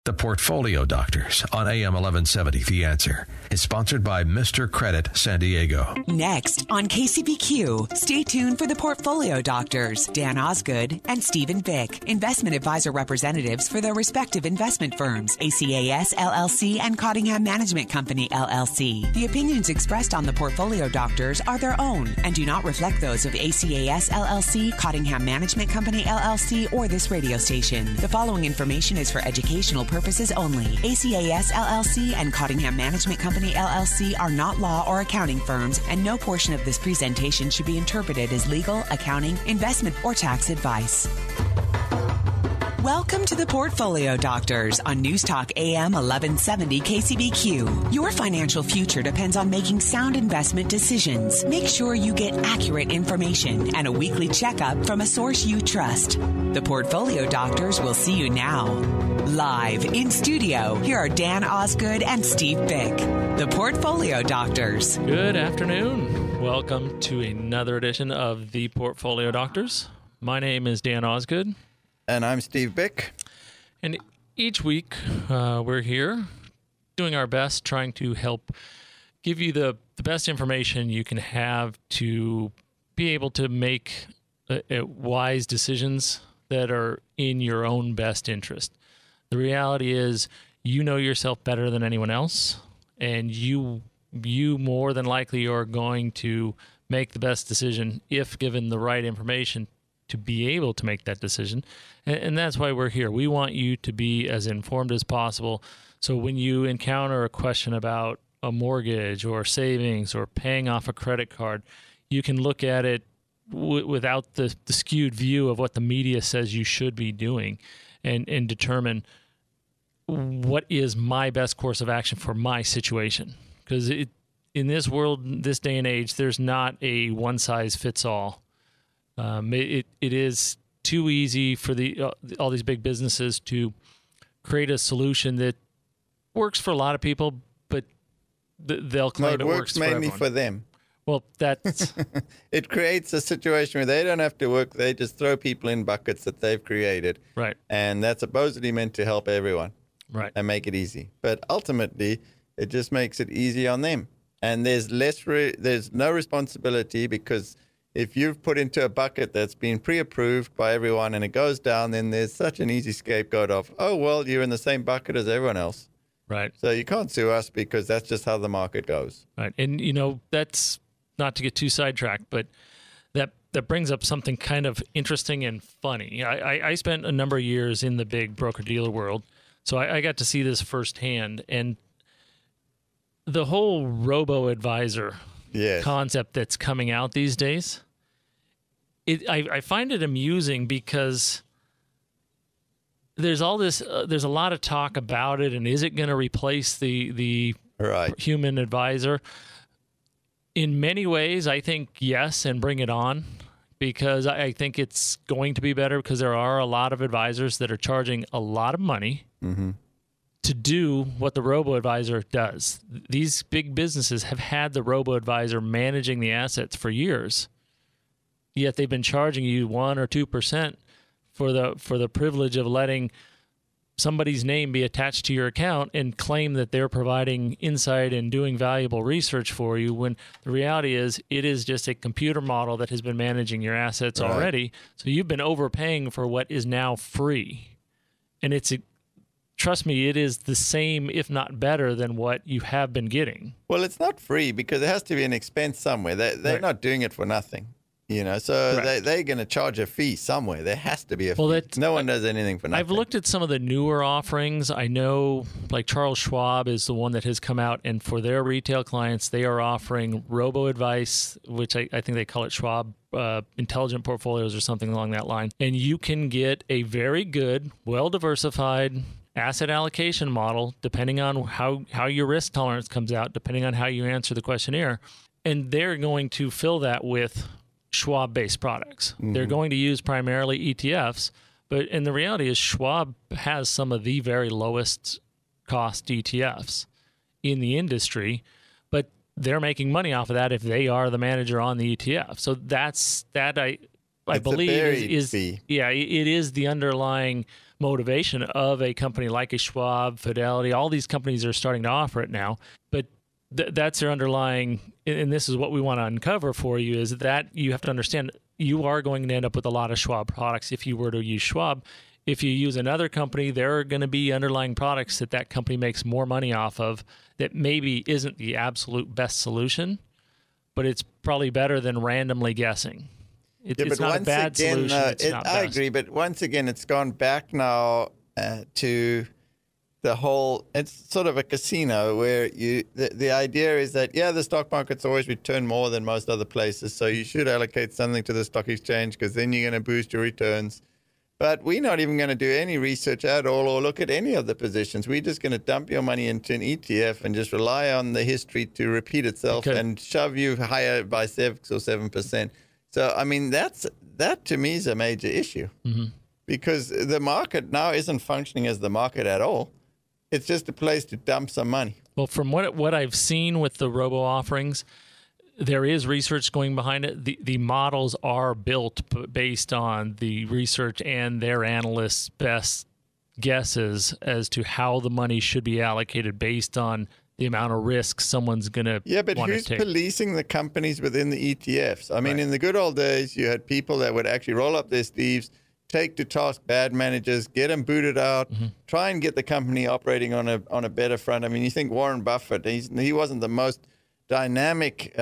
The Portfolio Doctors on AM 1170 The Answer is sponsored by Mr. Credit San Diego. Next on KCBQ, stay tuned for the Portfolio Doctors, Dan Osgood and Stephen Vick, investment advisor representatives for their respective investment firms, ACAS LLC and Cottingham Management Company LLC. The opinions expressed on the Portfolio Doctors are their own and do not reflect those of ACAS LLC, Cottingham Management Company LLC, or this radio station. The following information is for educational purposes only. ACAS LLC and Cottingham Management Company LLC are not law or accounting firms, and no portion of this presentation should be interpreted as legal, accounting, investment, or tax advice. Welcome to the Portfolio Doctors on News Talk AM 1170 KCBQ. Your financial future depends on making sound investment decisions. Make sure you get accurate information and a weekly checkup from a source you trust. The Portfolio Doctors will see you now. Live in studio, here are Dan Osgood and Steve Bick, the Portfolio Doctors. Good afternoon. Welcome to another edition of the Portfolio Doctors. My name is Dan Osgood. And I'm Steve Bick. And each week we're here doing our best, trying to help give you the best information you can have to be able to make wise decisions that are in your own best interest. The reality is you know yourself better than anyone else, and you more than likely are going to make the best decision if given the right information to be able to make that decision. And that's why we're here. We want you to be as informed as possible. So when you encounter a question about a mortgage or savings or paying off a credit card, you can look at it without the skewed view of what the media says you should be doing and determine what is my best course of action for my situation. Because in this world, this day and age, there's not a one-size-fits-all. It is too easy for all these big businesses to create a solution that works for a lot of people, but they'll claim it works mainly for everyone. For them. Well, that's it creates a situation where they don't have to work; they just throw people in buckets that they've created, right? And that's supposedly meant to help everyone, right? And make it easy. But ultimately, it just makes it easy on them, and there's there's no responsibility because if you've put into a bucket that's been pre-approved by everyone and it goes down, then there's such an easy scapegoat of, oh, well, you're in the same bucket as everyone else. Right. So you can't sue us because that's just how the market goes. Right. And, that's not to get too sidetracked, but that brings up something kind of interesting and funny. I spent a number of years in the big broker-dealer world, so I got to see this firsthand. And the whole robo-advisor concept that's coming out these days, I find it amusing because there's all this. There's a lot of talk about it, and is it going to replace the human advisor? In many ways, I think yes, and bring it on, because I think it's going to be better because there are a lot of advisors that are charging a lot of money to do what the robo-advisor does. These big businesses have had the robo-advisor managing the assets for years, yet they've been charging you 1 or 2% for the privilege of letting somebody's name be attached to your account and claim that they're providing insight and doing valuable research for you, when the reality is it is just a computer model that has been managing your assets already. So you've been overpaying for what is now free. And trust me, it is the same, if not better, than what you have been getting. Well, it's not free because there has to be an expense somewhere. They're not doing it for nothing, So they're going to charge a fee somewhere. There has to be a fee. No one does anything for nothing. I've looked at some of the newer offerings. I know, like Charles Schwab is the one that has come out, and for their retail clients, they are offering robo-advice, which I think they call it Schwab Intelligent Portfolios or something along that line. And you can get a very good, well-diversified asset allocation model, depending on how your risk tolerance comes out, depending on how you answer the questionnaire. And they're going to fill that with Schwab-based products. They're going to use primarily ETFs, and the reality is Schwab has some of the very lowest cost ETFs in the industry, but they're making money off of that if they are the manager on the ETF. So I It's a believe buried is fee. yeah, it is the underlying motivation of a company like a Schwab, Fidelity. All these companies are starting to offer it now, but that's their underlying. And this is what we want to uncover for you: is that you have to understand you are going to end up with a lot of Schwab products if you were to use Schwab. If you use another company, there are going to be underlying products that company makes more money off of that maybe isn't the absolute best solution, but it's probably better than randomly guessing. It's not a bad solution. It's not I best. agree, but once again, it's gone back now to the whole. It's sort of a casino where the idea is that the stock market's always returned more than most other places, so you should allocate something to the stock exchange because then you're going to boost your returns. But we're not even going to do any research at all or look at any of the positions. We're just going to dump your money into an ETF and just rely on the history to repeat itself and shove you higher by 6 or 7%. So, I mean, that to me is a major issue because the market now isn't functioning as the market at all. It's just a place to dump some money. Well, from what I've seen with the robo offerings, there is research going behind it. The models are built based on the research and their analysts' best guesses as to how the money should be allocated based on the amount of risk someone's going to but who's take. Policing the companies within the ETFs? I mean, in the good old days, you had people that would actually roll up their sleeves, take to task bad managers, get them booted out, try and get the company operating on a better front. I mean, you think Warren Buffett, he wasn't the most dynamic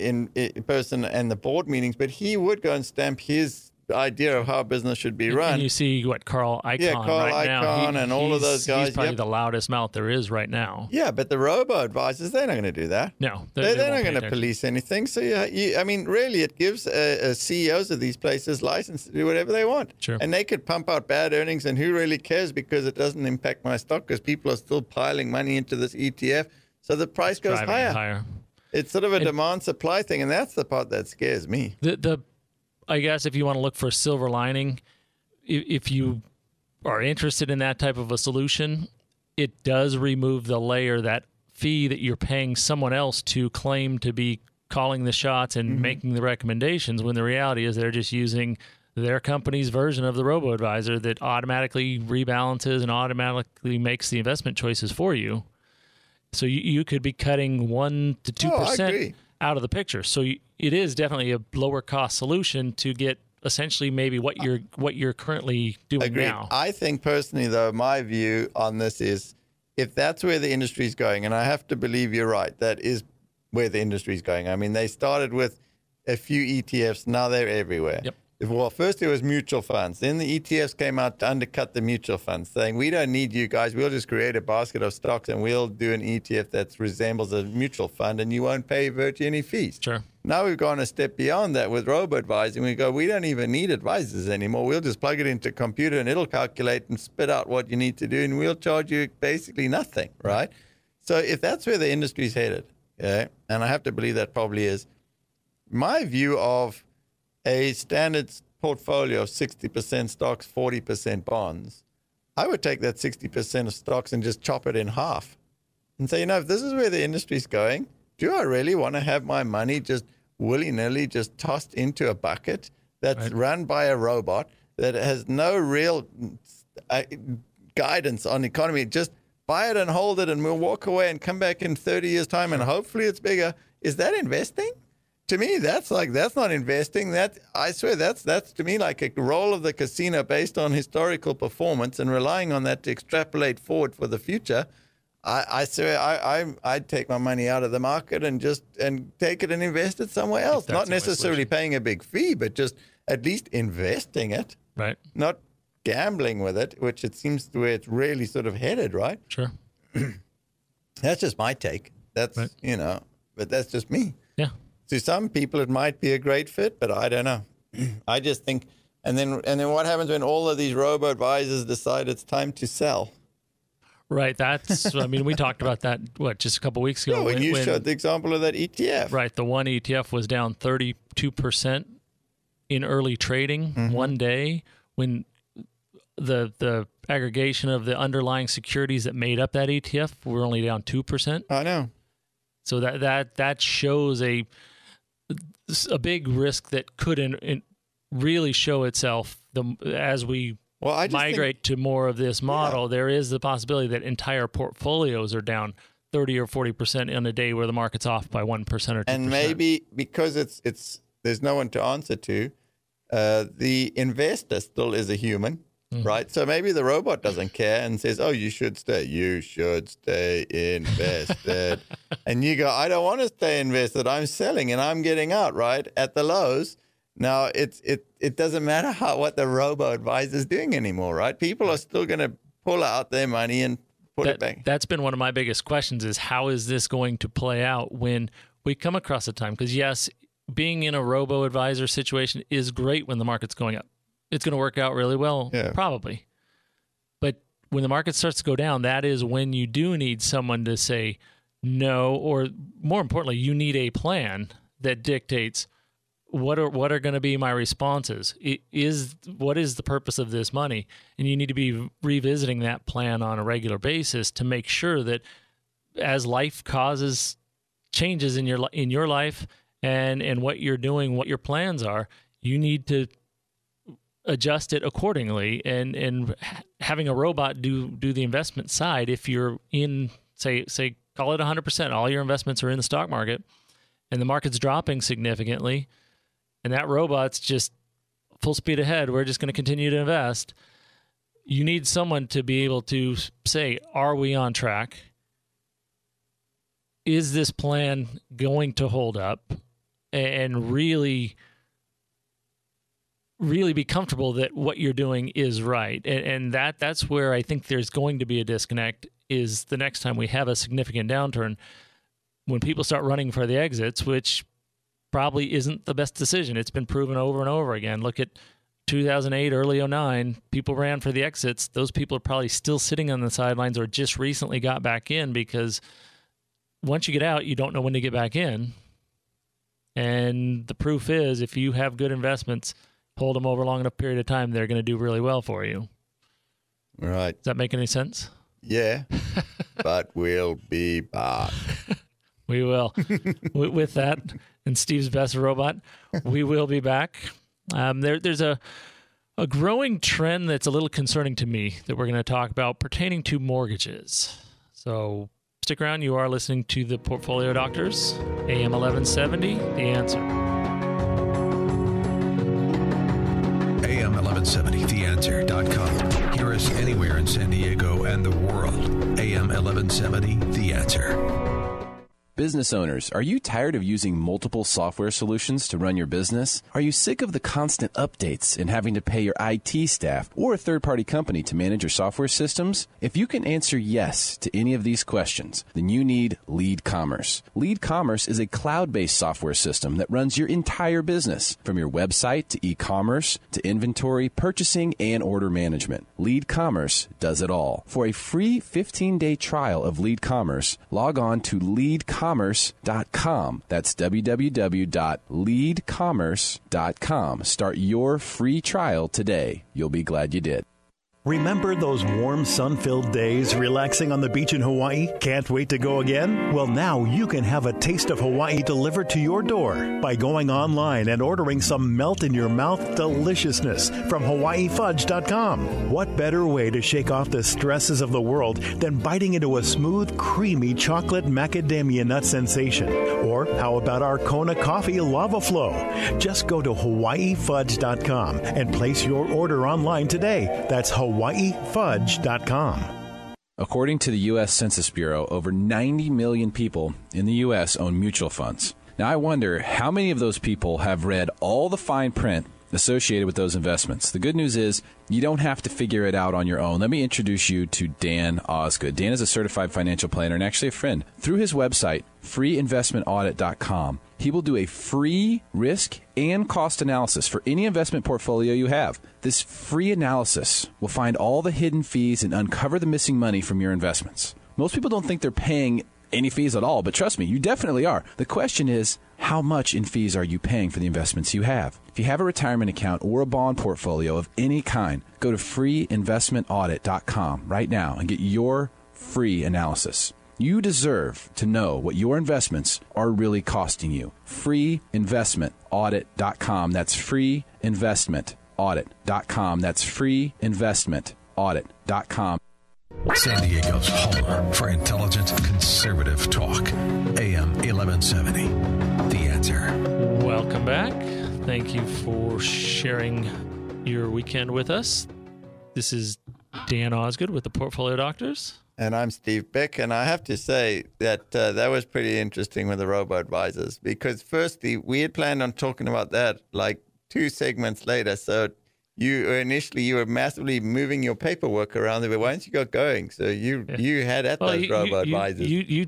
person in the board meetings, but he would go and stamp his idea of how business should be run. And you see what Carl Icahn Carl right Icahn now. and all of those guys. He's probably the loudest mouth there is right now. Yeah, but the robo-advisors, they're not going to do that. No. They're not going to police anything. So, I mean, really, it gives CEOs of these places license to do whatever they want. Sure. And they could pump out bad earnings, and who really cares because it doesn't impact my stock because people are still piling money into this ETF. So the price goes higher. It's sort of a demand-supply thing, and that's the part that scares me. I guess if you want to look for a silver lining, if you are interested in that type of a solution, it does remove the layer, that fee that you're paying someone else to claim to be calling the shots and making the recommendations, when the reality is they're just using their company's version of the robo-advisor that automatically rebalances and automatically makes the investment choices for you. So you could be cutting 1 to 2% out of the picture. So it is definitely a lower cost solution to get essentially maybe what you're currently doing now. I think personally, though, my view on this is if that's where the industry is going, and I have to believe you're right, that is where the industry is going. I mean, they started with a few ETFs, now they're everywhere. Yep. Well, first it was mutual funds. Then the ETFs came out to undercut the mutual funds, saying, we don't need you guys. We'll just create a basket of stocks and we'll do an ETF that resembles a mutual fund and you won't pay virtually any fees. Sure. Now we've gone a step beyond that with robo-advising. We go, we don't even need advisors anymore. We'll just plug it into a computer and it'll calculate and spit out what you need to do and we'll charge you basically nothing, right? So if that's where the industry's headed, and I have to believe that probably is, my view of a standard portfolio of 60% stocks, 40% bonds, I would take that 60% of stocks and just chop it in half and say, if this is where the industry's going, do I really want to have my money just willy-nilly just tossed into a bucket that's run by a robot that has no real guidance on the economy? Just buy it and hold it and we'll walk away and come back in 30 years' time and hopefully it's bigger. Is that investing? To me, that's not investing. I swear that's to me like a role of the casino based on historical performance and relying on that to extrapolate forward for the future. I swear I'd take my money out of the market and take it and invest it somewhere else. Not necessarily paying a big fee, but just at least investing it. Right. Not gambling with it, which it seems to where it's really sort of headed, right? Sure. That's just my take. That's but that's just me. Yeah. To some people, it might be a great fit, but I don't know. I just think, and then what happens when all of these robo-advisors decide it's time to sell? Right. We talked about that, just a couple of weeks ago. Yeah, when you showed the example of that ETF. Right. The one ETF was down 32% in early trading one day when the aggregation of the underlying securities that made up that ETF were only down 2%. I know. So that shows a big risk that could really show itself as we migrate to more of this model. There is the possibility that entire portfolios are down 30 or 40% in a day where the market's off by 1% or 2%. And maybe because it's there's no one to answer to, the investor still is a human, right? So maybe the robot doesn't care and says, "Oh, you should stay invested," and you go, "I don't want to stay invested. I'm selling and I'm getting out right at the lows." Now it doesn't matter what the robo advisor is doing anymore, right? People are still going to pull out their money and put it back. That's been one of my biggest questions: is how is this going to play out when we come across a time? Because yes, being in a robo advisor situation is great when the market's going up. It's going to work out really well, probably. But when the market starts to go down, that is when you do need someone to say no, or more importantly, you need a plan that dictates what are going to be my responses. What is the purpose of this money? And you need to be revisiting that plan on a regular basis to make sure that as life causes changes in your life and what you're doing, what your plans are, you need to adjust it accordingly. And having a robot do the investment side, if you're in, say call it 100%, all your investments are in the stock market, and the market's dropping significantly, and that robot's just full speed ahead, we're just going to continue to invest. You need someone to be able to say, are we on track? Is this plan going to hold up? And really be comfortable that what you're doing is right. And that's where I think there's going to be a disconnect, is the next time we have a significant downturn, when people start running for the exits, which probably isn't the best decision. It's been proven over and over again. Look at 2008, early 2009, people ran for the exits. Those people are probably still sitting on the sidelines or just recently got back in, because once you get out, you don't know when to get back in. And the proof is, if you have good investments, hold them over a long enough period of time, they're going to do really well for you. Right. Does that make any sense? Yeah, but we'll be back. We will. With that, and Steve's Best Robot, we will be back. There's a growing trend that's a little concerning to me that we're going to talk about pertaining to mortgages. So stick around. You are listening to the Portfolio Doctors, AM 1170, The Answer. AM 1170, TheAnswer.com. Hear us anywhere in San Diego and the world. AM 1170, The Answer. Business owners, are you tired of using multiple software solutions to run your business? Are you sick of the constant updates and having to pay your IT staff or a third-party company to manage your software systems? If you can answer yes to any of these questions, then you need Lead Commerce. Lead Commerce is a cloud-based software system that runs your entire business, from your website to e-commerce to inventory, purchasing, and order management. Lead Commerce does it all. For a free 15-day trial of Lead Commerce, log on to leadcommerce.com. That's www.leadcommerce.com. Start your free trial today. You'll be glad you did. Remember those warm, sun-filled days relaxing on the beach in Hawaii? Can't wait to go again? Well, now you can have a taste of Hawaii delivered to your door by going online and ordering some melt-in-your-mouth deliciousness from HawaiiFudge.com. What better way to shake off the stresses of the world than biting into a smooth, creamy chocolate macadamia nut sensation? Or how about our Kona Coffee Lava Flow? Just go to HawaiiFudge.com and place your order online today. That's HawaiiFudge.com. According to the U.S. Census Bureau, over 90 million people in the U.S. own mutual funds. Now, I wonder how many of those people have read all the fine print associated with those investments. The good news is you don't have to figure it out on your own. Let me introduce you to Dan Osgood. Dan is a certified financial planner and actually a friend. Through his website, freeinvestmentaudit.com, he will do a free risk and cost analysis for any investment portfolio you have. This free analysis will find all the hidden fees and uncover the missing money from your investments. Most people don't think they're paying any fees at all, but trust me, you definitely are. The question is, how much in fees are you paying for the investments you have? If you have a retirement account or a bond portfolio of any kind, go to freeinvestmentaudit.com right now and get your free analysis. You deserve to know what your investments are really costing you. Freeinvestmentaudit.com. That's freeinvestmentaudit.com. That's freeinvestmentaudit.com. San Diego's home for intelligent conservative talk. AM 1170. The Answer. Welcome back. Thank you for sharing your weekend with us. This is Dan Osgood with the Portfolio Doctors. And I'm Steve Beck, and I have to say that that was pretty interesting with the robo-advisors, because firstly, we had planned on talking about that like 2 segments later. So you were massively moving your paperwork around there, but once you got going, so you had at those robo-advisors. You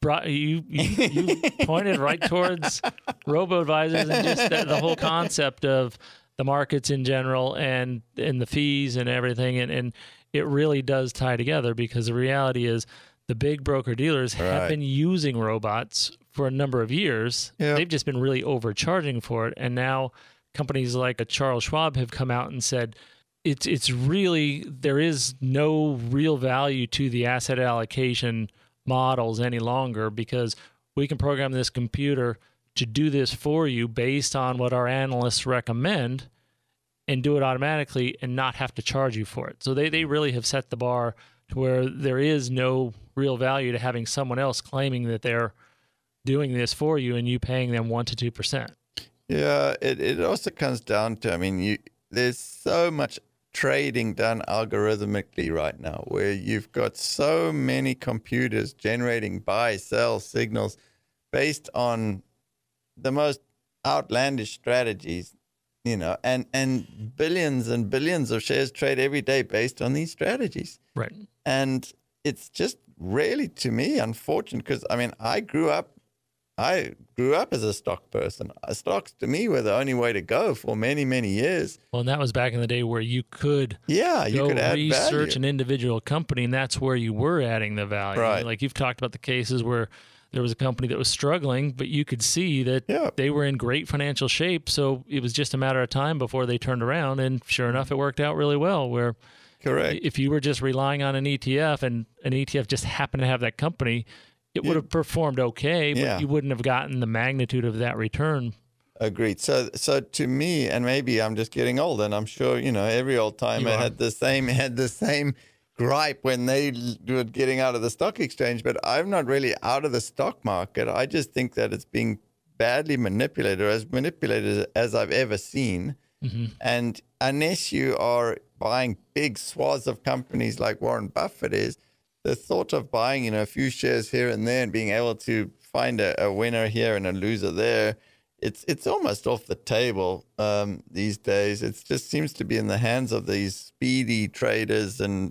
pointed right towards robo-advisors and just the whole concept of the markets in general and the fees and everything. And it really does tie together, because the reality is the big broker-dealers have been using robots for a number of years. Yep. They've just been really overcharging for it. And now companies like a Charles Schwab have come out and said, it's really, there is no real value to the asset allocation models any longer, because we can program this computer to do this for you based on what our analysts recommend and do it automatically and not have to charge you for it. So they really have set the bar to where there is no real value to having someone else claiming that they're doing this for you and you paying them 1% to 2%. Yeah, it also comes down to, there's so much trading done algorithmically right now, where you've got so many computers generating buy, sell signals based on the most outlandish strategies, and billions and billions of shares trade every day based on these strategies. Right. And it's just really, to me, unfortunate, because I grew up as a stock person. Stocks to me were the only way to go for many, many years. Well, and that was back in the day where you could could add research value. an individual company, and that's where you were adding the value. Right. Like you've talked about the cases where there was a company that was struggling, but you could see that they were in great financial shape. So it was just a matter of time before they turned around. And sure enough, it worked out really well, where correct, if you were just relying on an ETF and an ETF just happened to have that company, it would have performed okay, but you wouldn't have gotten the magnitude of that return. Agreed. So to me, and maybe I'm just getting old, and I'm sure, every old timer had the same gripe when they were getting out of the stock exchange, but I'm not really out of the stock market. I just think that it's being badly manipulated, or as manipulated as I've ever seen. Mm-hmm. And unless you are buying big swaths of companies like Warren Buffett is, the thought of buying, a few shares here and there and being able to find a winner here and a loser there, it's almost off the table these days. It just seems to be in the hands of these speedy traders and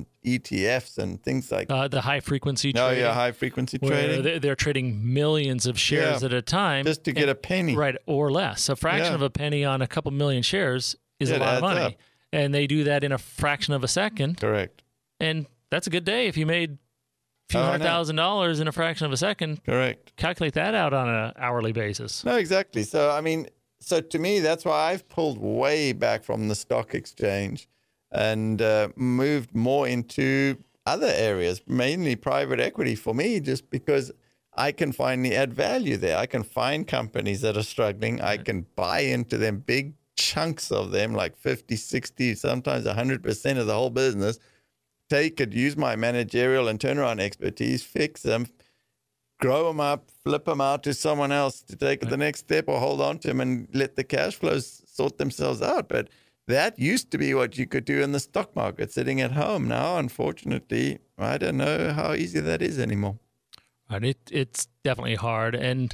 ETFs and things like the high frequency trading. Oh, yeah, high frequency trading. They're trading millions of shares at a time. Just to get a penny. Right, or less. A fraction of a penny on a couple million shares is a lot of money. Up. And they do that in a fraction of a second. Correct. And that's a good day if you made few $100,000 in a fraction of a second. Correct. Calculate that out on an hourly basis. No, exactly. So, so to me, that's why I've pulled way back from the stock exchange and moved more into other areas, mainly private equity for me, just because I can finally add value there. I can find companies that are struggling. I can buy into them, big chunks of them, like 50, 60, sometimes 100% of the whole business. Take it, use my managerial and turnaround expertise, fix them, grow them up, flip them out to someone else to take the next step, or hold on to them and let the cash flows sort themselves out. But that used to be what you could do in the stock market, sitting at home. Now, unfortunately, I don't know how easy that is anymore. Right, it's definitely hard. And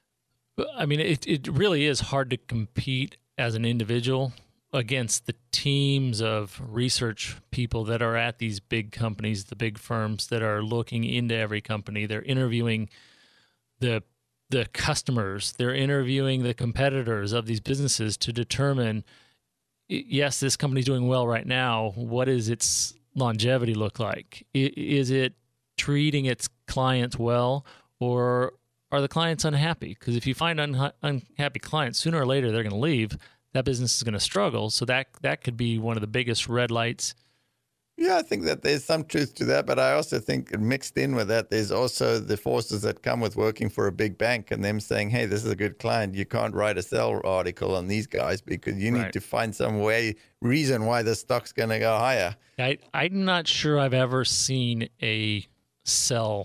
it really is hard to compete as an individual against the teams of research people that are at these big companies, the big firms that are looking into every company. They're interviewing the customers. They're interviewing the competitors of these businesses to determine, yes, this company's doing well right now. What does its longevity look like? Is it treating its clients well, or are the clients unhappy? Because if you find unhappy clients, sooner or later they're going to leave. That business is going to struggle. So that could be one of the biggest red lights Yeah, I think that there's some truth to that, but I also think mixed in with that, there's also the forces that come with working for a big bank and them saying, hey, this is a good client. You can't write a sell article on these guys because you need to find some reason why the stock's going to go higher. I'm not sure I've ever seen a sell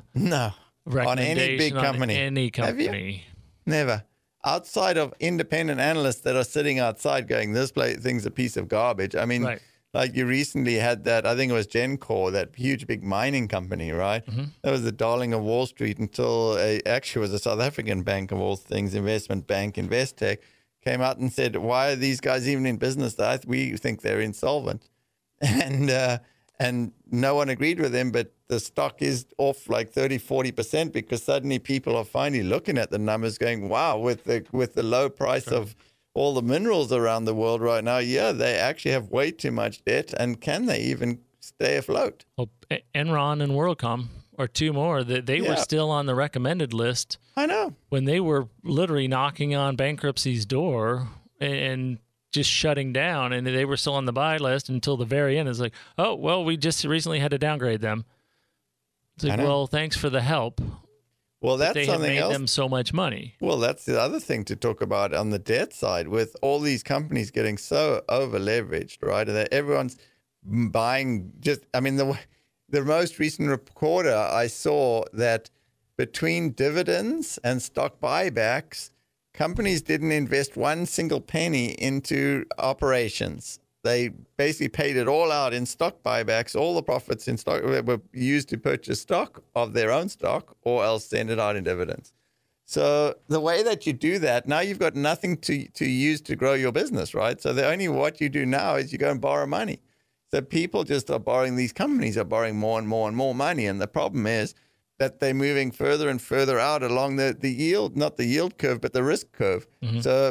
on any big company. On any company. Have you? Never. Outside of independent analysts that are sitting outside going, this thing's a piece of garbage. I mean, like you recently had that, I think it was Gencor, that huge big mining company, right? Mm-hmm. That was the darling of Wall Street until actually was a South African bank of all things, investment bank, Investec, came out and said, why are these guys even in business? We think they're insolvent. And no one agreed with them, but the stock is off like 30-40% because suddenly people are finally looking at the numbers going, wow, with the low price of all the minerals around the world right now, they actually have way too much debt, and can they even stay afloat? Well, Enron and WorldCom are two more. They were still on the recommended list. I know. When they were literally knocking on bankruptcy's door and just shutting down, and they were still on the buy list until the very end. It's like, oh, well, we just recently had to downgrade them. It's like, well, thanks for the help. Well, that's they something have made else. them so much money. Well, that's the other thing to talk about on the debt side, with all these companies getting so over leveraged, right? That everyone's buying the most recent quarter I saw that between dividends and stock buybacks, companies didn't invest one single penny into operations. They basically paid it all out in stock buybacks. All the profits in stock were used to purchase stock of their own stock, or else send it out in dividends. So the way that you do that, now you've got nothing to use to grow your business, right? So what you do now is you go and borrow money. So people just are borrowing, these companies are borrowing more and more and more money. And the problem is that they're moving further and further out along the yield, not the yield curve, but the risk curve. Mm-hmm. So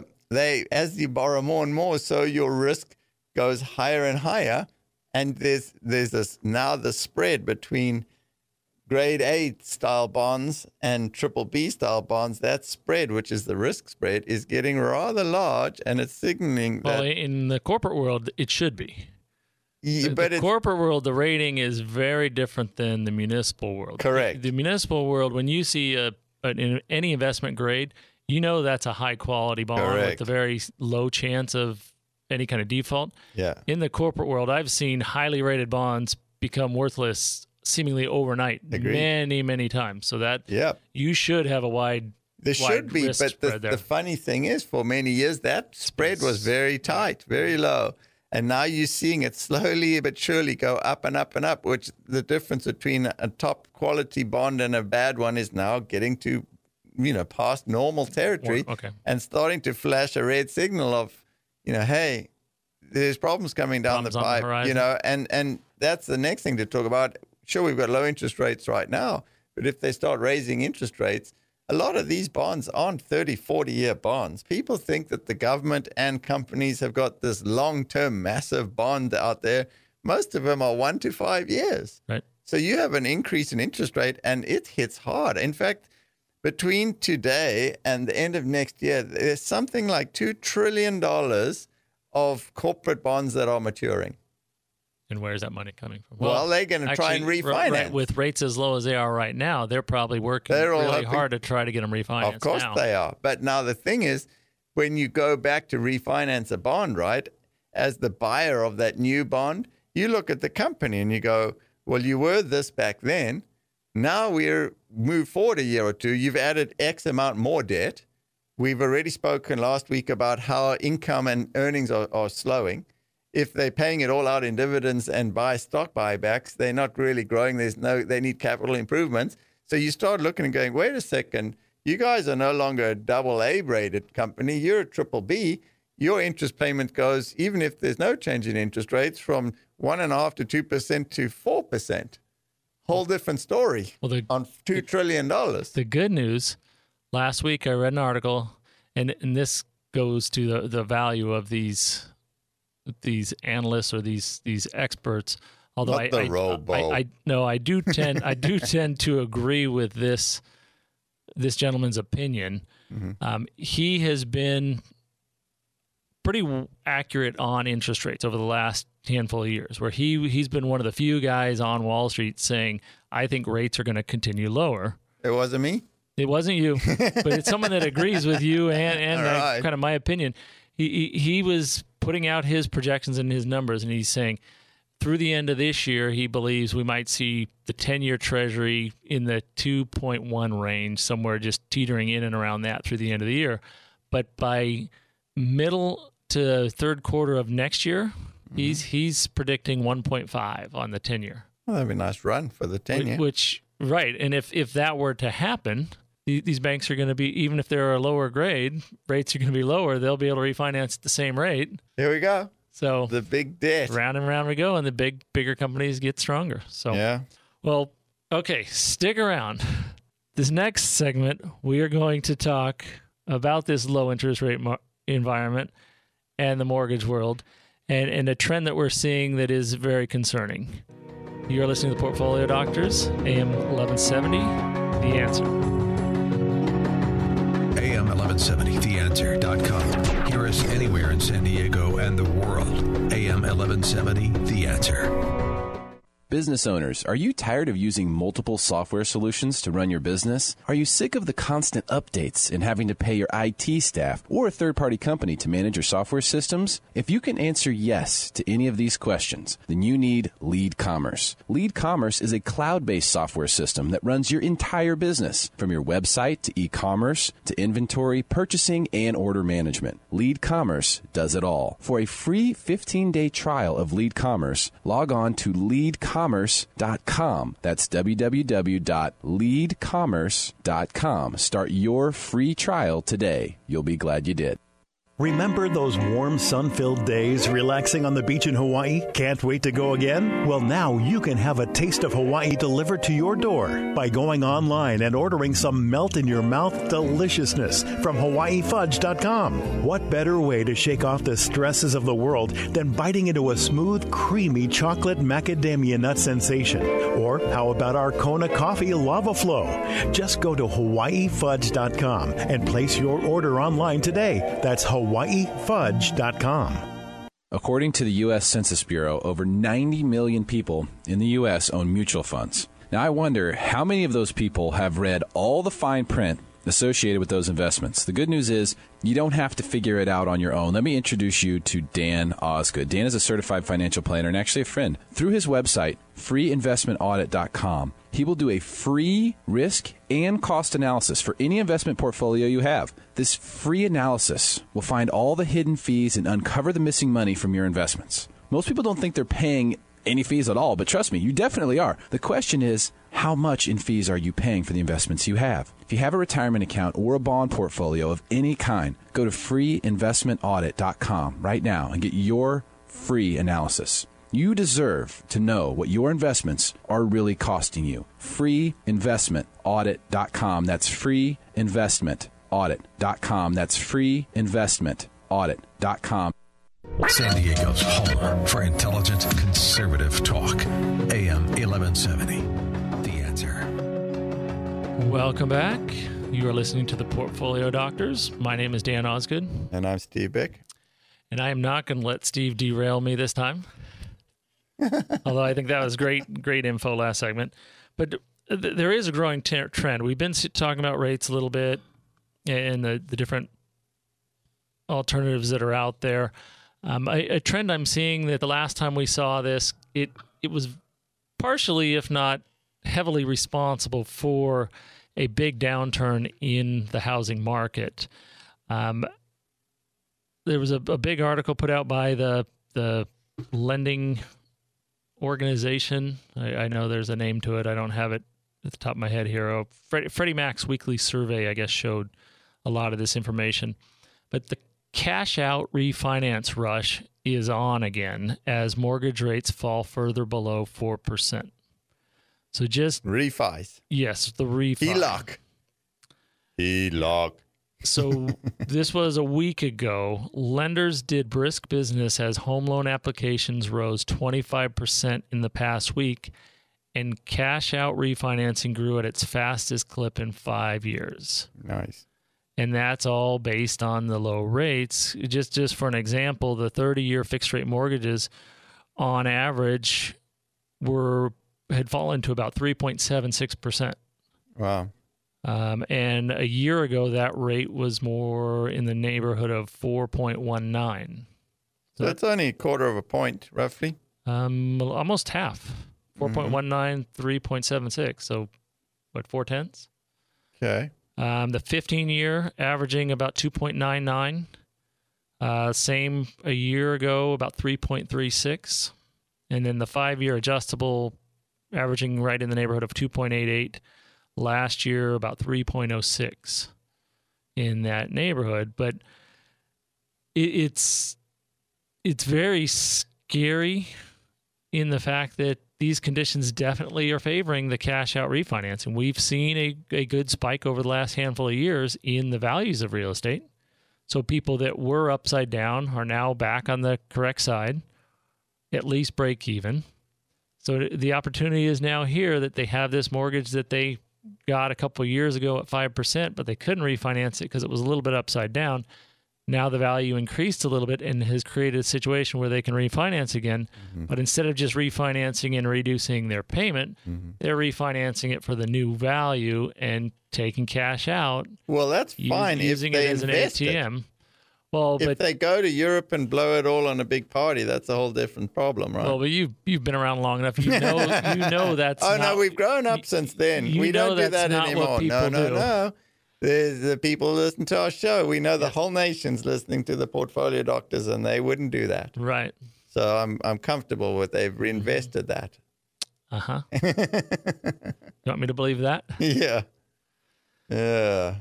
as you borrow more and more, so your risk goes higher and higher, and there's this now the spread between grade A style bonds and triple B style bonds. That spread, which is the risk spread, is getting rather large, and it's signaling that. Well, in the corporate world, it should be. But the corporate world, the rating is very different than the municipal world. Correct. The municipal world, when you see any investment grade, you know that's a high quality bond with a very low chance of any kind of default. Yeah. In the corporate world, I've seen highly rated bonds become worthless seemingly overnight. Agreed. Many, many times. So that you should have a wide There should be, but the funny thing is, for many years, that spread was very tight, very low. And now you're seeing it slowly but surely go up and up and up, which the difference between a top quality bond and a bad one is now getting to, past normal territory and starting to flash a red signal of, hey, there's problems coming down the pipe, and that's the next thing to talk about. Sure, we've got low interest rates right now, but if they start raising interest rates, a lot of these bonds aren't 30, 40-year bonds. People think that the government and companies have got this long-term massive bond out there. Most of them are 1 to 5 years. Right. So you have an increase in interest rate, and it hits hard. In fact, between today and the end of next year, there's something like $2 trillion of corporate bonds that are maturing. And where's that money coming from? Well, they're going to try and refinance. Right, with rates as low as they are right now, they're probably working really hard to try to get them refinanced. Of course they are. But now the thing is, when you go back to refinance a bond, right, as the buyer of that new bond, you look at the company and you go, well, you were this back then. Now we're moved forward a year or two. You've added X amount more debt. We've already spoken last week about how income and earnings are slowing. If they're paying it all out in dividends and buy stock buybacks, they're not really growing. They need capital improvements. So you start looking and going, wait a second, you guys are no longer a AA rated company. You're a triple B. Your interest payment goes, even if there's no change in interest rates, from 1.5% to 2% to 4%. Whole different story on $2 trillion. The good news, last week I read an article, and this goes to the value of these analysts or these experts. Although I do tend to agree with this gentleman's opinion. Mm-hmm. He has been pretty accurate on interest rates over the last handful of years, where he's been one of the few guys on Wall Street saying, I think rates are going to continue lower. It wasn't me? It wasn't you, but it's someone that agrees with you and right. kind of my opinion. He was putting out his projections and his numbers, and he's saying through the end of this year, he believes we might see the 10-year Treasury in the 2.1 range, somewhere just teetering in and around that through the end of the year. But by middle to third quarter of next year, he's predicting 1.5 on the 10-year. Well, that'd be a nice run for the 10-year. Which, right, and if that were to happen, these banks are going to be, even if they're a lower grade, rates are going to be lower. They'll be able to refinance at the same rate. Here we go. So the big debt. Round and round we go, and the bigger companies get stronger. So yeah. Well, okay, stick around. This next segment, we are going to talk about this low interest rate environment and the mortgage world, and a trend that we're seeing that is very concerning. You're listening to the Portfolio Doctors, AM 1170, The Answer. AM 1170, theanswer.com. Hear us anywhere in San Diego and the world. AM 1170, The Answer. Business owners, are you tired of using multiple software solutions to run your business? Are you sick of the constant updates and having to pay your IT staff or a third-party company to manage your software systems? If you can answer yes to any of these questions, then you need Lead Commerce. Lead Commerce is a cloud-based software system that runs your entire business, from your website to e-commerce to inventory, purchasing, and order management. Lead Commerce does it all. For a free 15-day trial of Lead Commerce, log on to leadcommerce.com. That's www.leadcommerce.com. Start your free trial today. You'll be glad you did. Remember those warm, sun-filled days relaxing on the beach in Hawaii? Can't wait to go again? Well, now you can have a taste of Hawaii delivered to your door by going online and ordering some melt-in-your-mouth deliciousness from HawaiiFudge.com. What better way to shake off the stresses of the world than biting into a smooth, creamy chocolate macadamia nut sensation? Or how about our Kona Coffee Lava Flow? Just go to HawaiiFudge.com and place your order online today. That's HawaiiFudge.com. According to the U.S. Census Bureau, over 90 million people in the U.S. own mutual funds. Now, I wonder how many of those people have read all the fine print associated with those investments. The good news is you don't have to figure it out on your own. Let me introduce you to Dan Osgood. Dan is a certified financial planner and actually a friend. Through his website, freeinvestmentaudit.com, he will do a free risk and cost analysis for any investment portfolio you have. This free analysis will find all the hidden fees and uncover the missing money from your investments. Most people don't think they're paying any fees at all, but trust me, you definitely are. The question is, how much in fees are you paying for the investments you have? If you have a retirement account or a bond portfolio of any kind, go to freeinvestmentaudit.com right now and get your free analysis. You deserve to know what your investments are really costing you. Freeinvestmentaudit.com. That's freeinvestmentaudit.com. That's freeinvestmentaudit.com. San Diego's home for intelligent conservative talk. AM 1170. The Answer. Welcome back. You are listening to the Portfolio Doctors. My name is Dan Osgood. And I'm Steve Bick. And I am not going to let Steve derail me this time. Although I think that was great info last segment. But there is a growing trend. We've been talking about rates a little bit and the different alternatives that are out there. A trend I'm seeing that the last time we saw this, it was partially, if not heavily responsible for a big downturn in the housing market. There was a big article put out by the lending organization. I know there's a name to it. I don't have it at the top of my head here. Freddie Mac's weekly survey, I guess, showed a lot of this information. But the cash out refinance rush is on again as mortgage rates fall further below 4%. So just refis. Yes, the refi. HELOC. So this was a week ago. Lenders did brisk business as home loan applications rose 25% in the past week, and cash out refinancing grew at its fastest clip in 5 years. Nice. And that's all based on the low rates. Just for an example, the 30-year fixed-rate mortgages on average had fallen to about 3.76%. Wow. And a year ago, that rate was more in the neighborhood of 4.19. So that's only a quarter of a point, roughly. Almost half. 4.19, 3.76. So, what, 4/10? Okay. The 15-year averaging about 2.99. Same a year ago, about 3.36. And then the 5-year adjustable averaging right in the neighborhood of 2.88. Last year, about 3.06 in that neighborhood. But it's very scary in the fact that these conditions definitely are favoring the cash out refinance. And we've seen a good spike over the last handful of years in the values of real estate. So people that were upside down are now back on the correct side, at least break even. So the opportunity is now here that they have this mortgage that they got a couple of years ago at 5%, but they couldn't refinance it because it was a little bit upside down. Now the value increased a little bit and has created a situation where they can refinance again. Mm-hmm. But instead of just refinancing and reducing their payment, they're refinancing it for the new value and taking cash out. Well, that's fine using if they it as an invest ATM. It. Well, if they go to Europe and blow it all on a big party, that's a whole different problem, right? Well, but you've been around long enough. You know that's. Oh no, we've grown up since then. We don't do that anymore. No. The people who listen to our show, we know the whole nation's listening to the Portfolio Doctors, and they wouldn't do that. Right. So I'm comfortable with they've reinvested that. Uh-huh. You want me to believe that? Yeah. Yeah.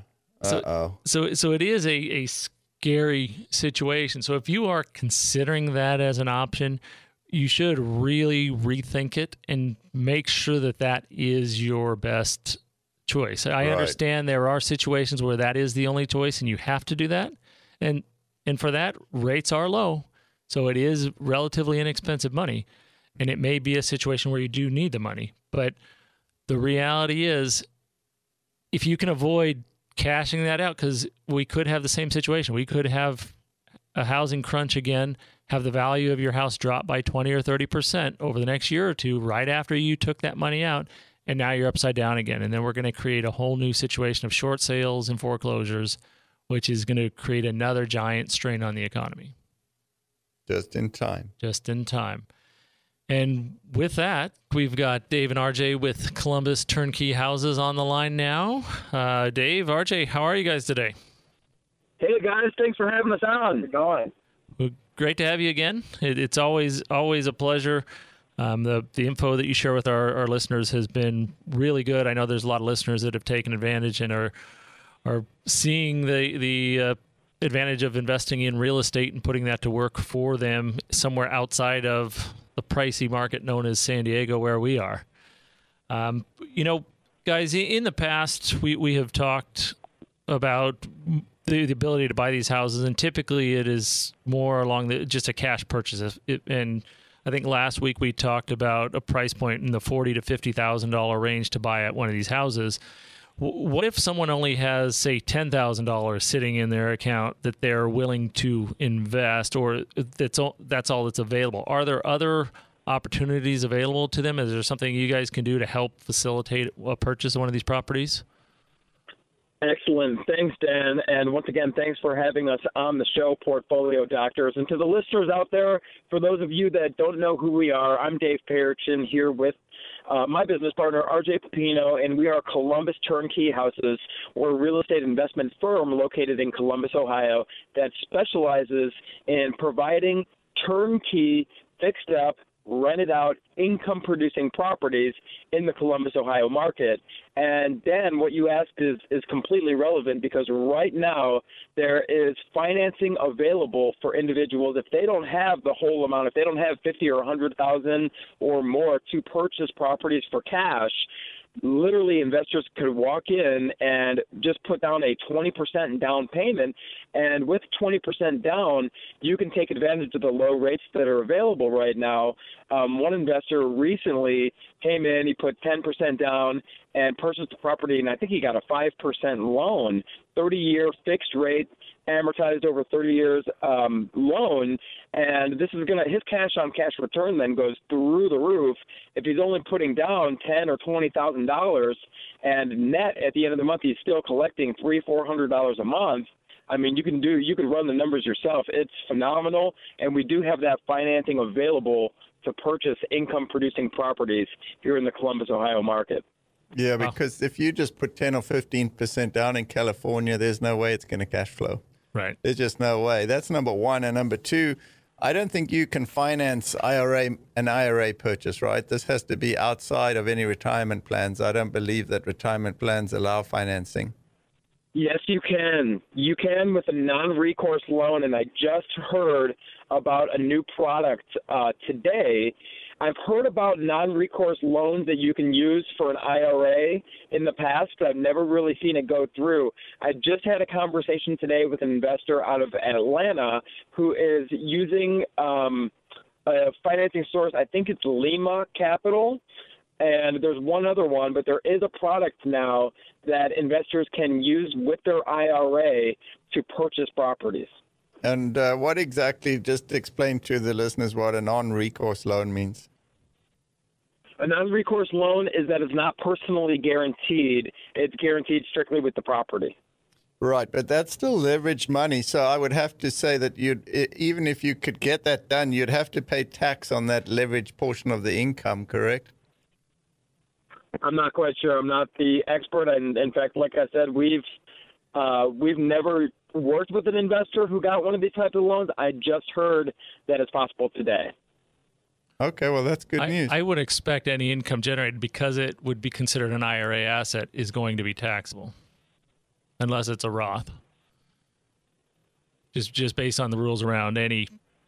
So it is a scary situation. So if you are considering that as an option, you should really rethink it and make sure that that is your best choice. I understand there are situations where that is the only choice and you have to do that. And for that, rates are low. So it is relatively inexpensive money. And it may be a situation where you do need the money. But the reality is, if you can avoid cashing that out, because we could have the same situation. We could have a housing crunch again, have the value of your house drop by 20 or 30% over the next year or two right after you took that money out, and now you're upside down again. And then we're going to create a whole new situation of short sales and foreclosures, which is going to create another giant strain on the economy. Just in time. Just in time. And with that, we've got Dave and RJ with Columbus Turnkey Houses on the line now. Dave, RJ, how are you guys today? Hey, guys. Thanks for having us on. How's it going? Well, great to have you again. It's always a pleasure. The info that you share with our listeners has been really good. I know there's a lot of listeners that have taken advantage and are seeing the advantage of investing in real estate and putting that to work for them somewhere outside of the pricey market known as San Diego, where we are. Guys, in the past, we have talked about the ability to buy these houses, and typically it is more along just a cash purchase. And I think last week we talked about a price point in the $40,000 to $50,000 range to buy at one of these houses. What if someone only has, say, $10,000 sitting in their account that they're willing to invest, or that's all that's available? Are there other opportunities available to them? Is there something you guys can do to help facilitate a purchase of one of these properties? Excellent. Thanks, Dan. And once again, thanks for having us on the show, Portfolio Doctors. And to the listeners out there, for those of you that don't know who we are, I'm Dave Perichin here with my business partner, RJ Pepino, and we are Columbus Turnkey Houses. We're a real estate investment firm located in Columbus, Ohio, that specializes in providing turnkey, fixed-up, rented out, income-producing properties in the Columbus, Ohio market. And Dan, what you asked is completely relevant, because right now there is financing available for individuals if they don't have the whole amount, if they don't have $50,000 or $100,000 or more to purchase properties for cash. Literally, investors could walk in and just put down a 20% down payment, and with 20% down, you can take advantage of the low rates that are available right now. One investor recently came in, he put 10% down and purchased the property, and I think he got a 5% loan, 30-year fixed rate, amortized over 30 years loan, and this is his cash on cash return then goes through the roof. If he's only putting down $10,000 or $20,000, and net at the end of the month he's still collecting $300-400 a month. I mean, you can run the numbers yourself. It's phenomenal, and we do have that financing available to purchase income-producing properties here in the Columbus, Ohio market. Yeah, because if you just put 10 or 15% down in California, there's no way it's going to cash flow. Right. There's just no way. That's number one. And number two, I don't think you can finance an IRA purchase, right? This has to be outside of any retirement plans. I don't believe that retirement plans allow financing. Yes, you can. You can with a non-recourse loan, and I just heard about a new product today. I've heard about non-recourse loans that you can use for an IRA in the past, but I've never really seen it go through. I just had a conversation today with an investor out of Atlanta who is using a financing source. I think it's Lima Capital. And there's one other one, but there is a product now that investors can use with their IRA to purchase properties. And what exactly, just explain to the listeners what a non-recourse loan means. A non-recourse loan is that it's not personally guaranteed. It's guaranteed strictly with the property. Right, but that's still leveraged money. So I would have to say that even if you could get that done, you'd have to pay tax on that leveraged portion of the income, correct? I'm not quite sure. I'm not the expert. And in fact, like I said, we've never worked with an investor who got one of these types of loans. I just heard that it's possible today. Okay, well, that's good news. I would expect any income generated, because it would be considered an IRA asset, is going to be taxable, unless it's a Roth. Just based on the rules around any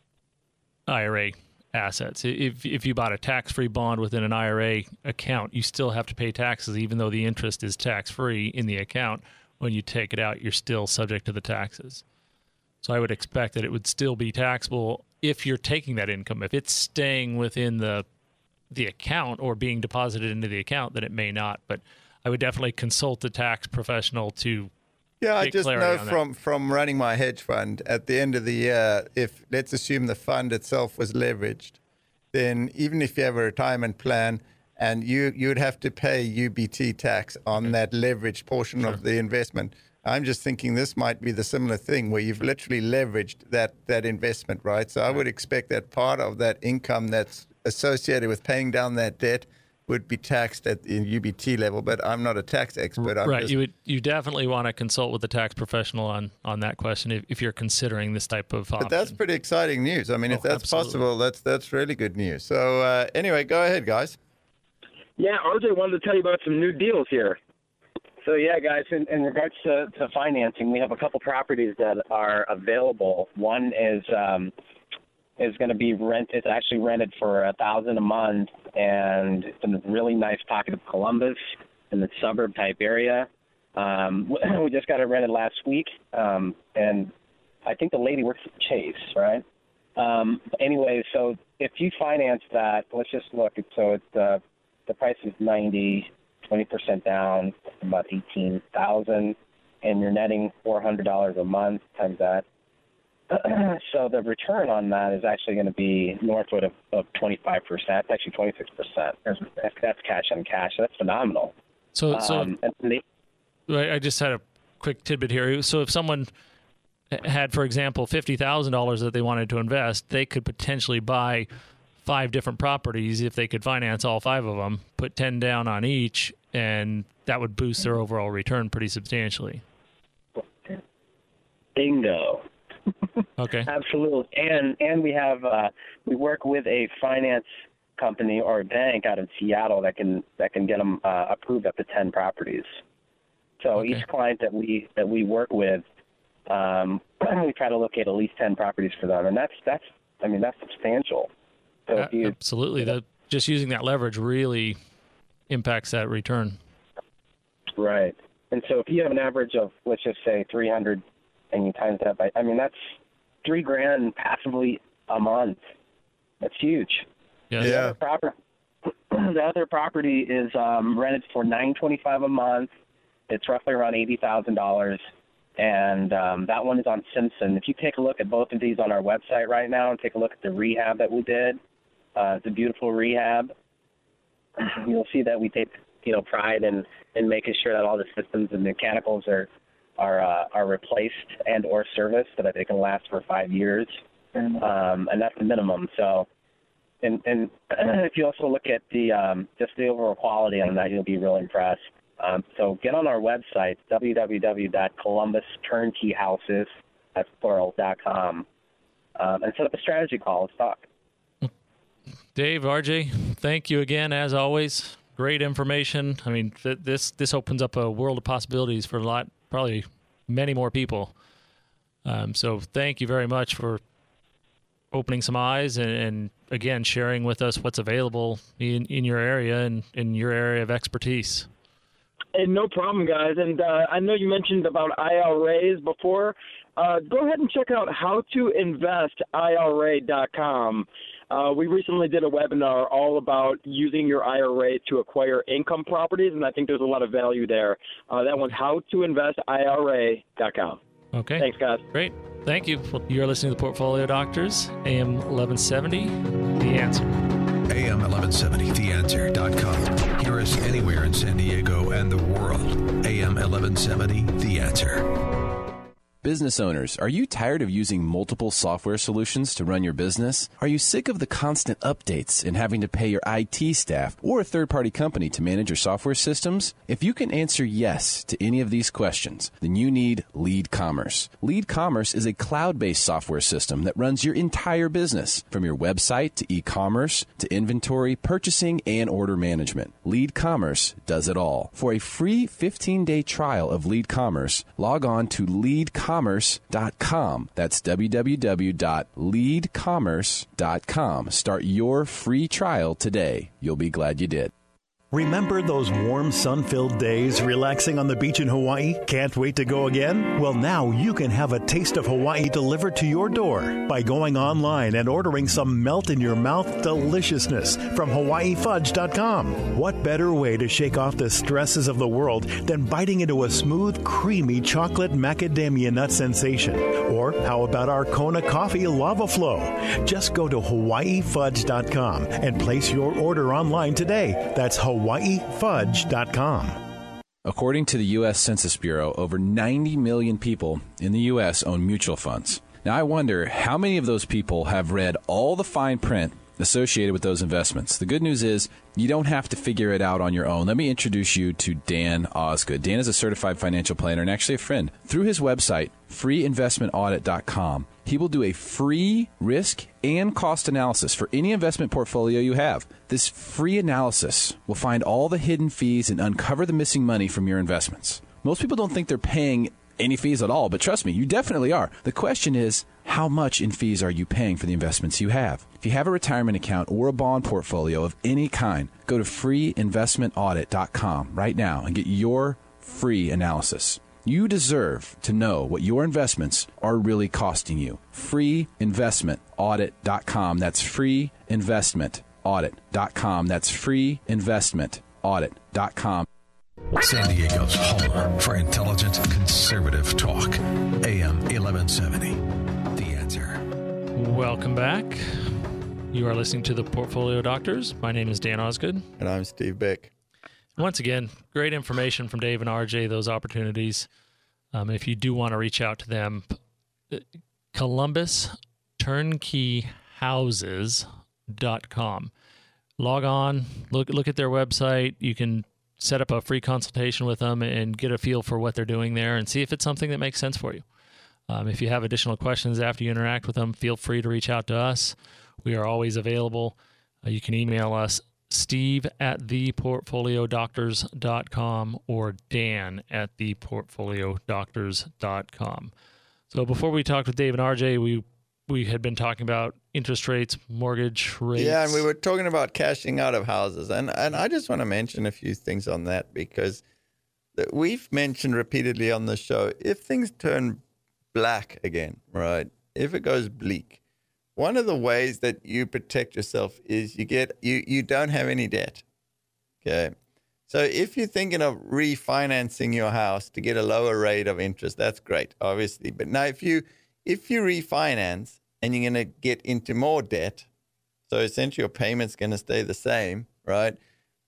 IRA assets. If you bought a tax-free bond within an IRA account, you still have to pay taxes, even though the interest is tax-free in the account. When you take it out, you're still subject to the taxes. So I would expect that it would still be taxable if you're taking that income. If it's staying within the account or being deposited into the account, then it may not. But I would definitely consult the tax professional to I just know that. from running my hedge fund, at the end of the year, if let's assume the fund itself was leveraged, then even if you have a retirement plan, and you'd have to pay UBT tax on that leveraged portion of the investment. I'm just thinking this might be the similar thing where you've literally leveraged that investment, right? So I would expect that part of that income that's associated with paying down that debt would be taxed at the UBT level, but I'm not a tax expert. You definitely want to consult with the tax professional on that question if you're considering this type of option. But that's pretty exciting news. I mean, if that's possible, that's really good news. So anyway, go ahead, guys. Yeah, RJ wanted to tell you about some new deals here. So, yeah, guys, in regards to financing, we have a couple properties that are available. One is going to be it's actually rented for $1,000 a month, and it's in a really nice pocket of Columbus in the suburb type area. We just got it rented last week, and I think the lady works at Chase, right? Anyway, so if you finance that, let's just look. So it's the price is $90,000, 20% down, about $18,000, and you're netting $400 a month times that. So the return on that is actually going to be north of 25%. It's actually 26%. That's cash on cash. That's phenomenal. So I just had a quick tidbit here. So if someone had, for example, $50,000 that they wanted to invest, they could potentially buy 5 different properties if they could finance all 5 of them, put 10 down on each, and that would boost their overall return pretty substantially. Bingo. Okay. Absolutely. And we have we work with a finance company or a bank out in Seattle that can get them approved up to 10 properties. So each client that we work with, we try to locate at least 10 properties for them, and that's substantial. So absolutely. Just using that leverage really impacts that return. Right. And so if you have an average of, let's just say, 300, and you times that by, that's $3,000 passively a month. That's huge. Yeah. The other property is rented for $925 a month. It's roughly around $80,000, and that one is on Simpson. If you take a look at both of these on our website right now and take a look at the rehab that we did, it's a beautiful rehab. You'll see that we take pride in making sure that all the systems and mechanicals are replaced and or serviced so that they can last for 5 years, and that's the minimum. So, and if you also look at the just the overall quality on that, you'll be really impressed. So get on our website, www.columbusturnkeys, that's plural.com, and set up a strategy call. Let's talk. Dave, RJ, thank you again, as always. Great information. I mean, this opens up a world of possibilities for probably many more people. So thank you very much for opening some eyes and again, sharing with us what's available in your area and in your area of expertise. Hey, no problem, guys. And I know you mentioned about IRAs before. Go ahead and check out howtoinvestira.com. We recently did a webinar all about using your IRA to acquire income properties, and I think there's a lot of value there. That one's howtoinvestira.com. Okay. Thanks, guys. Great. Thank you. Well, you're listening to the Portfolio Doctors, AM 1170, The Answer. AM 1170, theanswer.com. Hear us anywhere in San Diego and the world. AM 1170, The Answer. Business owners, are you tired of using multiple software solutions to run your business? Are you sick of the constant updates and having to pay your IT staff or a third-party company to manage your software systems? If you can answer yes to any of these questions, then you need Lead Commerce. Lead Commerce is a cloud-based software system that runs your entire business, from your website to e-commerce to inventory, purchasing, and order management. Lead Commerce does it all. For a free 15-day trial of Lead Commerce, log on to leadcommerce.com. That's www.leadcommerce.com. Start your free trial today. You'll be glad you did. Remember those warm, sun-filled days relaxing on the beach in Hawaii? Can't wait to go again? Well, now you can have a taste of Hawaii delivered to your door by going online and ordering some melt-in-your-mouth deliciousness from HawaiiFudge.com. What better way to shake off the stresses of the world than biting into a smooth, creamy chocolate macadamia nut sensation? Or how about our Kona Coffee Lava Flow? Just go to HawaiiFudge.com and place your order online today. That's HawaiiFudge.com. According to the U.S. Census Bureau, over 90 million people in the U.S. own mutual funds. Now, I wonder how many of those people have read all the fine print associated with those investments. The good news is you don't have to figure it out on your own. Let me introduce you to Dan Osgood. Dan is a certified financial planner and actually a friend. Through his website, freeinvestmentaudit.com, he will do a free risk and cost analysis for any investment portfolio you have. This free analysis will find all the hidden fees and uncover the missing money from your investments. Most people don't think they're paying any fees at all, but trust me, you definitely are. The question is, how much in fees are you paying for the investments you have? If you have a retirement account or a bond portfolio of any kind, go to freeinvestmentaudit.com right now and get your free analysis. You deserve to know what your investments are really costing you. Freeinvestmentaudit.com. That's freeinvestmentaudit.com. That's freeinvestmentaudit.com. San Diego's home for intelligent conservative talk. AM 1170. The Answer. Welcome back. You are listening to the Portfolio Doctors. My name is Dan Osgood. And I'm Steve Bick. Once again, great information from Dave and RJ, those opportunities. If you do want to reach out to them, ColumbusTurnkeyHouses.com. Log on, look at their website. You can set up a free consultation with them and get a feel for what they're doing there and see if it's something that makes sense for you. If you have additional questions after you interact with them, feel free to reach out to us. We are always available. You can email us, steve@theportfoliodoctors.com or dan@theportfoliodoctors.com. So before we talked with Dave and RJ, we had been talking about interest rates, mortgage rates. Yeah, and we were talking about cashing out of houses. And I just want to mention a few things on that because we've mentioned repeatedly on the show, if things turn black again, right, if it goes bleak, one of the ways that you protect yourself is you don't have any debt. Okay. So if you're thinking of refinancing your house to get a lower rate of interest, that's great, obviously. But now if you refinance and you're going to get into more debt, so essentially your payment's going to stay the same, right?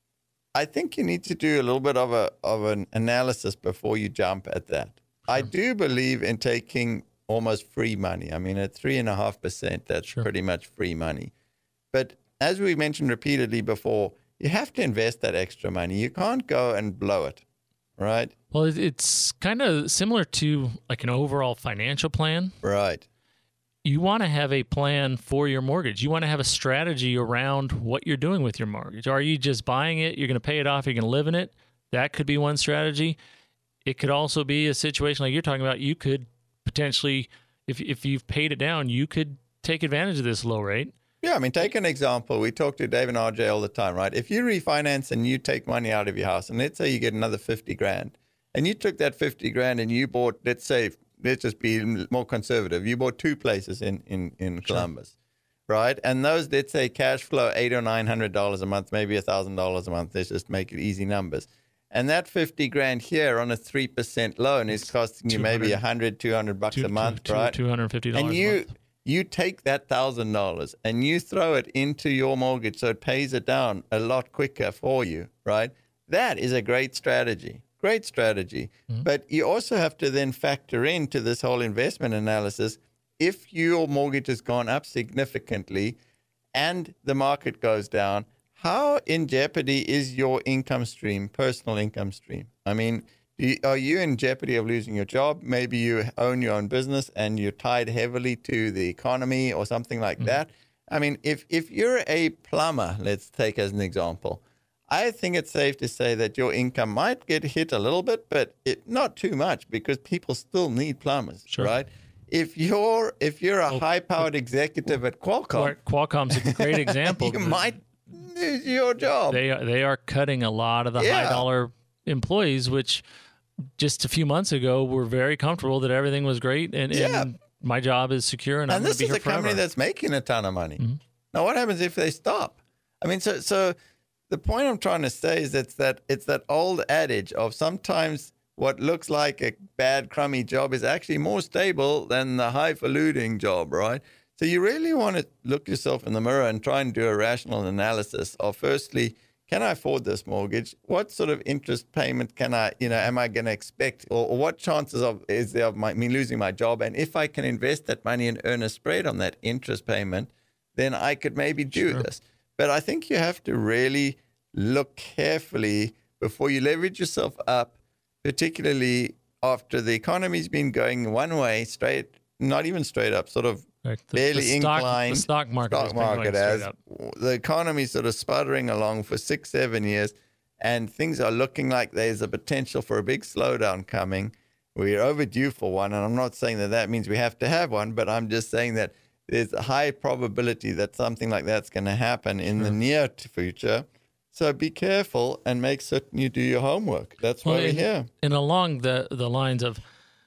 I think you need to do a little bit of an analysis before you jump at that. I do believe in taking almost free money. I mean, at 3.5%, that's pretty much free money. But as we mentioned repeatedly before, you have to invest that extra money. You can't go and blow it, right? Well, it's kind of similar to like an overall financial plan. Right. You want to have a plan for your mortgage. You want to have a strategy around what you're doing with your mortgage. Are you just buying it? You're going to pay it off. You're going to live in it. That could be one strategy. It could also be a situation like you're talking about. You could potentially, if you've paid it down, you could take advantage of this low rate. Yeah, I mean, take an example. We talk to Dave and RJ all the time, right? If you refinance and you take money out of your house, and let's say you get another 50 grand, and you took that 50 grand and you bought, let's just be more conservative. You bought 2 places in Columbus, right? And those, let's say, cash flow $800 or $900 a month, maybe $1,000 a month. Let's just make it easy numbers. And that 50 grand here on a 3% loan is costing you maybe $100, $200 a month, right? $250 and a month. You take that $1,000 and you throw it into your mortgage so it pays it down a lot quicker for you, right? That is a great strategy. Great strategy. Mm-hmm. But you also have to then factor into this whole investment analysis. If your mortgage has gone up significantly and the market goes down, how in jeopardy is your income stream, personal income stream? I mean, are you in jeopardy of losing your job? Maybe you own your own business and you're tied heavily to the economy or something like that. I mean, if you're a plumber, let's take as an example, I think it's safe to say that your income might get hit a little bit, but not too much because people still need plumbers, right? If you're a high-powered executive at Qualcomm, Qualcomm's a great example. You might lose your job. They are cutting a lot of the high-dollar employees, which just a few months ago were very comfortable that everything was great and my job is secure and I'm going to be here forever. And this is a company that's making a ton of money. Mm-hmm. Now, what happens if they stop? I mean, so the point I'm trying to say is it's that old adage of sometimes what looks like a bad, crummy job is actually more stable than the highfalutin job, right? So you really want to look yourself in the mirror and try and do a rational analysis of, firstly, can I afford this mortgage? What sort of interest payment am I going to expect? Or what chances is there of me losing my job? And if I can invest that money and earn a spread on that interest payment, then I could maybe do this. But I think you have to really look carefully before you leverage yourself up, particularly after the economy's been going one way, not even straight up, sort of barely inclined. The stock market as the economy's sort of sputtering along for 6-7 years, and things are looking like there's a potential for a big slowdown coming. We're overdue for one, and I'm not saying that means we have to have one, but I'm just saying that there's a high probability that something like that's going to happen in the near future. So be careful and make certain you do your homework. That's why we're here. And along the lines of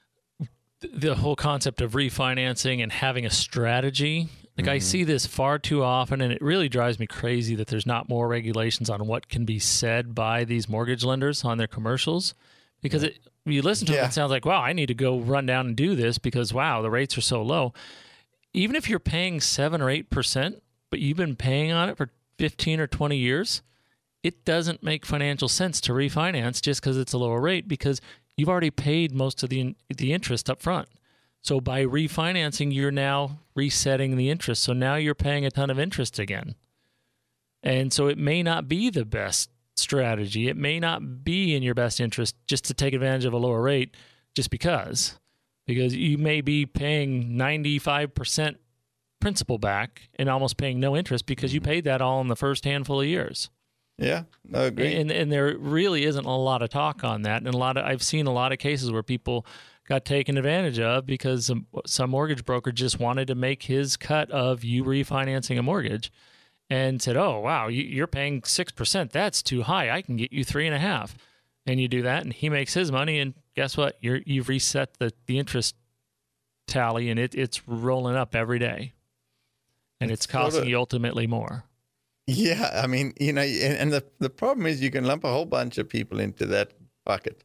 the whole concept of refinancing and having a strategy, like I see this far too often, and it really drives me crazy that there's not more regulations on what can be said by these mortgage lenders on their commercials. Because you listen to it, it sounds like, wow, I need to go run down and do this because, wow, the rates are so low. Even if you're paying 7 or 8%, but you've been paying on it for 15 or 20 years, it doesn't make financial sense to refinance just because it's a lower rate, because you've already paid most of the interest up front. So by refinancing, you're now resetting the interest. So now you're paying a ton of interest again. And so it may not be the best strategy. It may not be in your best interest just to take advantage of a lower rate just because you may be paying 95% principal back and almost paying no interest because you paid that all in the first handful of years. Yeah, I agree. And there really isn't a lot of talk on that. And I've seen a lot of cases where people got taken advantage of because some mortgage broker just wanted to make his cut of you refinancing a mortgage and said, oh, wow, you're paying 6%. That's too high. I can get you 3.5%. And you do that, and he makes his money, and guess what? You've reset the interest tally, and it's rolling up every day. And it's costing you ultimately more. Yeah, I mean, and the problem is you can lump a whole bunch of people into that bucket.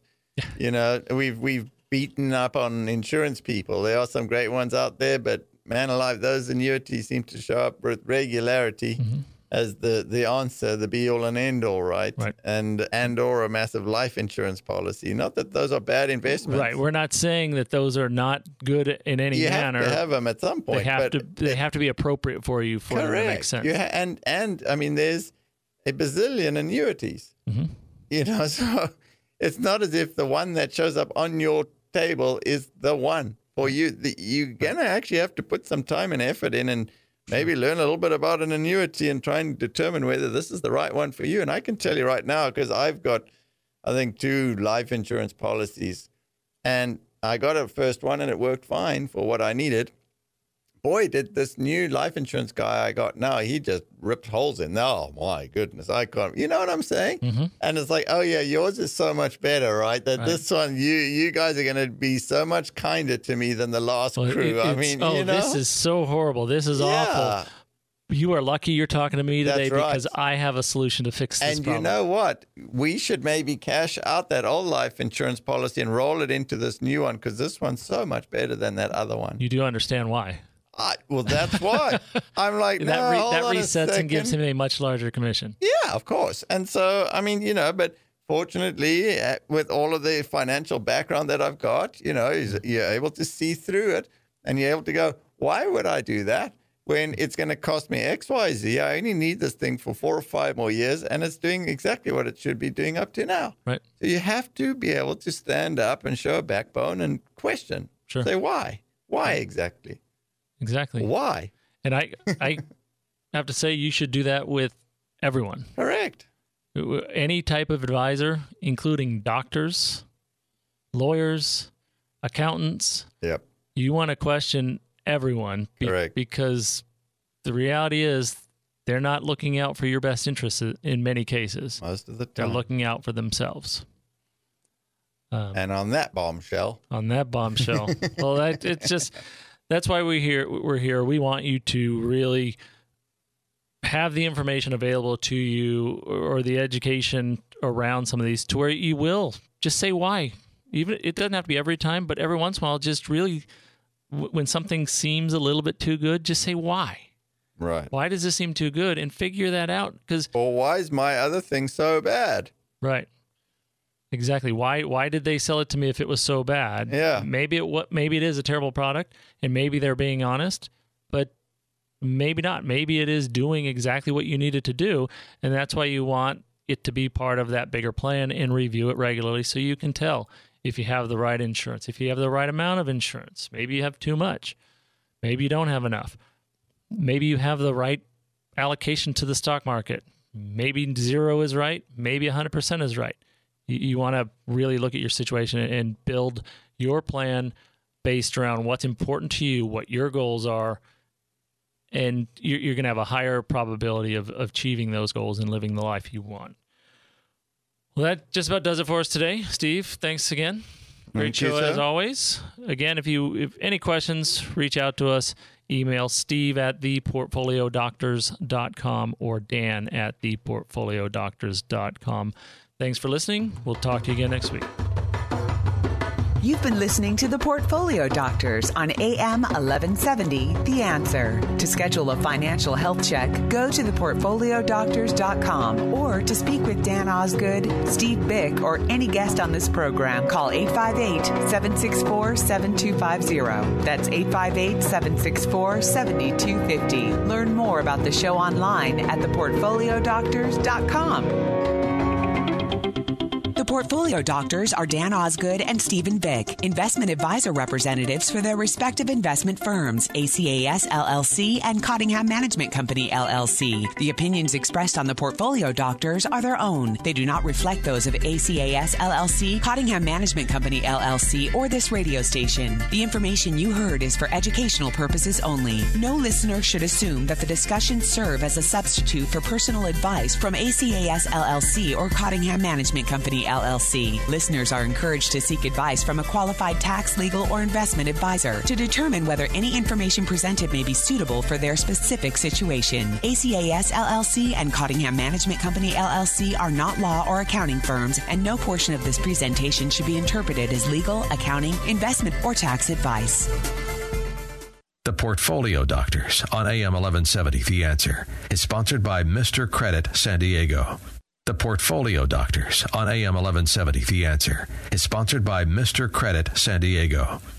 We've beaten up on insurance people. There are some great ones out there, but man alive, those annuities seem to show up with regularity as the answer, the be all and end all, right? And or a massive life insurance policy. Not that those are bad investments. Right. We're not saying that those are not good in any manner. You have to have them at some point. They have to be appropriate for you for it to make sense. And I mean, there's a bazillion annuities. So it's not as if the one that shows up on your table is the one for you. You're going to actually have to put some time and effort in and maybe learn a little bit about an annuity and try and determine whether this is the right one for you. And I can tell you right now, because I've got, I think, 2 life insurance policies. And I got a first one and it worked fine for what I needed. Boy, did this new life insurance guy I got now, he just ripped holes in. Oh, my goodness. I can't, you know what I'm saying? And it's like, oh, yeah, yours is so much better, right? This one, you guys are going to be so much kinder to me than the last crew. This is so horrible. This is awful. You are lucky you're talking to me today because I have a solution to fix this problem. And you know what? We should maybe cash out that old life insurance policy and roll it into this new one because this one's so much better than that other one. You do understand why. Well, that's why. I'm like, no, that resets and gives him a much larger commission. Yeah, of course. And so, I mean, but fortunately, with all of the financial background that I've got, you're able to see through it and you're able to go, why would I do that when it's going to cost me X, Y, Z? I only need this thing for 4 or 5 more years and it's doing exactly what it should be doing up to now. Right. So you have to be able to stand up and show a backbone and question. Sure. Say why? Why exactly? Exactly. Why? And I have to say you should do that with everyone. Correct. Any type of advisor, including doctors, lawyers, accountants. Yep. You want to question everyone. Correct. Because the reality is they're not looking out for your best interests in many cases. Most of the time. They're looking out for themselves. And on that bombshell. Well, it's just... That's why we're here. We want you to really have the information available to you or the education around some of these to where you will just say why. Even it doesn't have to be every time, but every once in a while, just really when something seems a little bit too good, just say why. Right. Why does this seem too good? And figure that out. Or why is my other thing so bad? Right. Exactly. Why did they sell it to me if it was so bad? Yeah. Maybe it is a terrible product, and maybe they're being honest, but maybe not. Maybe it is doing exactly what you need it to do, and that's why you want it to be part of that bigger plan and review it regularly so you can tell if you have the right insurance, if you have the right amount of insurance. Maybe you have too much. Maybe you don't have enough. Maybe you have the right allocation to the stock market. Maybe 0 is right. Maybe 100% is right. You want to really look at your situation and build your plan based around what's important to you, what your goals are, and you're going to have a higher probability of achieving those goals and living the life you want. Well, that just about does it for us today. Steve, thanks again. Great show as always. Again, if any questions, reach out to us. Email steve@theportfoliodoctors.com or dan@theportfoliodoctors.com. Thanks for listening. We'll talk to you again next week. You've been listening to The Portfolio Doctors on AM 1170, The Answer. To schedule a financial health check, go to theportfoliodoctors.com or to speak with Dan Osgood, Steve Bick, or any guest on this program, call 858-764-7250. That's 858-764-7250. Learn more about the show online at theportfoliodoctors.com. The Portfolio Doctors are Dan Osgood and Stephen Bick, investment advisor representatives for their respective investment firms, ACAS LLC and Cottingham Management Company LLC. The opinions expressed on the Portfolio Doctors are their own. They do not reflect those of ACAS LLC, Cottingham Management Company LLC, or this radio station. The information you heard is for educational purposes only. No listener should assume that the discussions serve as a substitute for personal advice from ACAS LLC or Cottingham Management Company LLC. LLC. Listeners are encouraged to seek advice from a qualified tax, legal, or investment advisor to determine whether any information presented may be suitable for their specific situation. ACAS LLC and Cottingham Management Company LLC are not law or accounting firms, and no portion of this presentation should be interpreted as legal, accounting, investment, or tax advice. The Portfolio Doctors on AM 1170 The Answer is sponsored by Mr. Credit San Diego. The Portfolio Doctors on AM 1170 The Answer is sponsored by Mr. Credit San Diego.